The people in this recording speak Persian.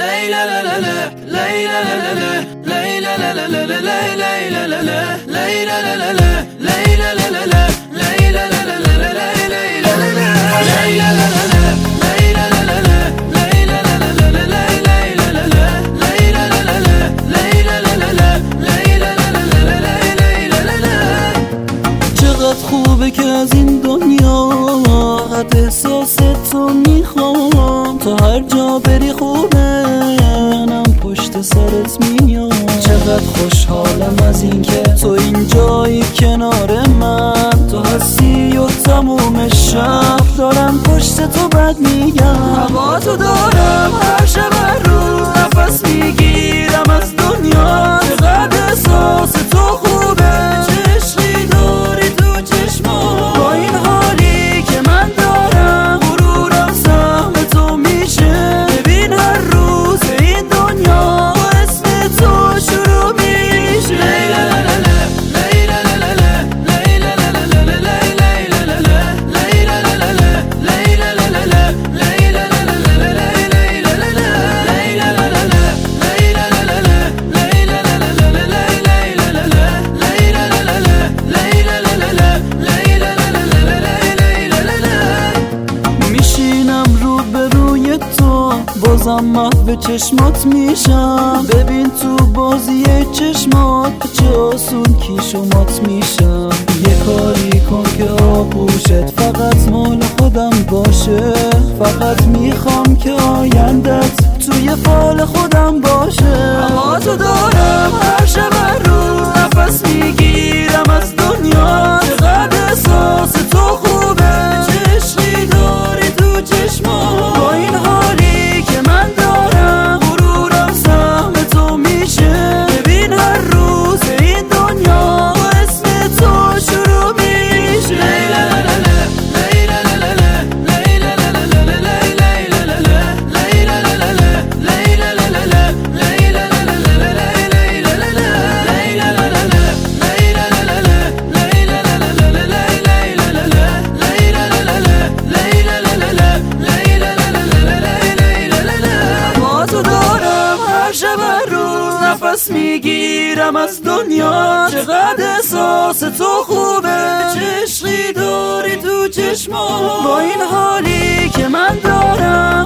چقدر خوبه که از این دنیا حد احساس تو میخوام، تا هر جا بری خوبه منم پشت سرت میام. چقدر خوشحالم از این که تو اینجایی کنار من، تو هستی و تموم شب دارم پشت تو بد میگم. هوا تو دارم هر شب هر روز نفس میگیرم از دنیا. چقدر احساس تو خوبه، چه عشقی داری تو چشما. با این حالی که من دارم غرورم سهم تو میشه. ببین هر روز این دنیا با اسم تو شروع میشه. بازم محو چشمات میشم. ببین تو بازی چشمات چه آسون کیش و مات میشم. یه کاری کن که آغوشت فقط مال خودم باشه. فقط میخوام که آیندت توی فال خودم باشه. اما تو دارم هر شب هر روز نفس میگیرم از دنیا. چقدر احساس تو خوبه، چه عشقی داری تو چشما. با این حالی که من دارم غرورم سهم تو میشه. ببین هر روز این دنیا با اسم تو شروع میشه. نفس میگیرم از دنیا. چقدر احساس تو خوبه، چه عشقی داری تو چشما. با این حالی که من دارم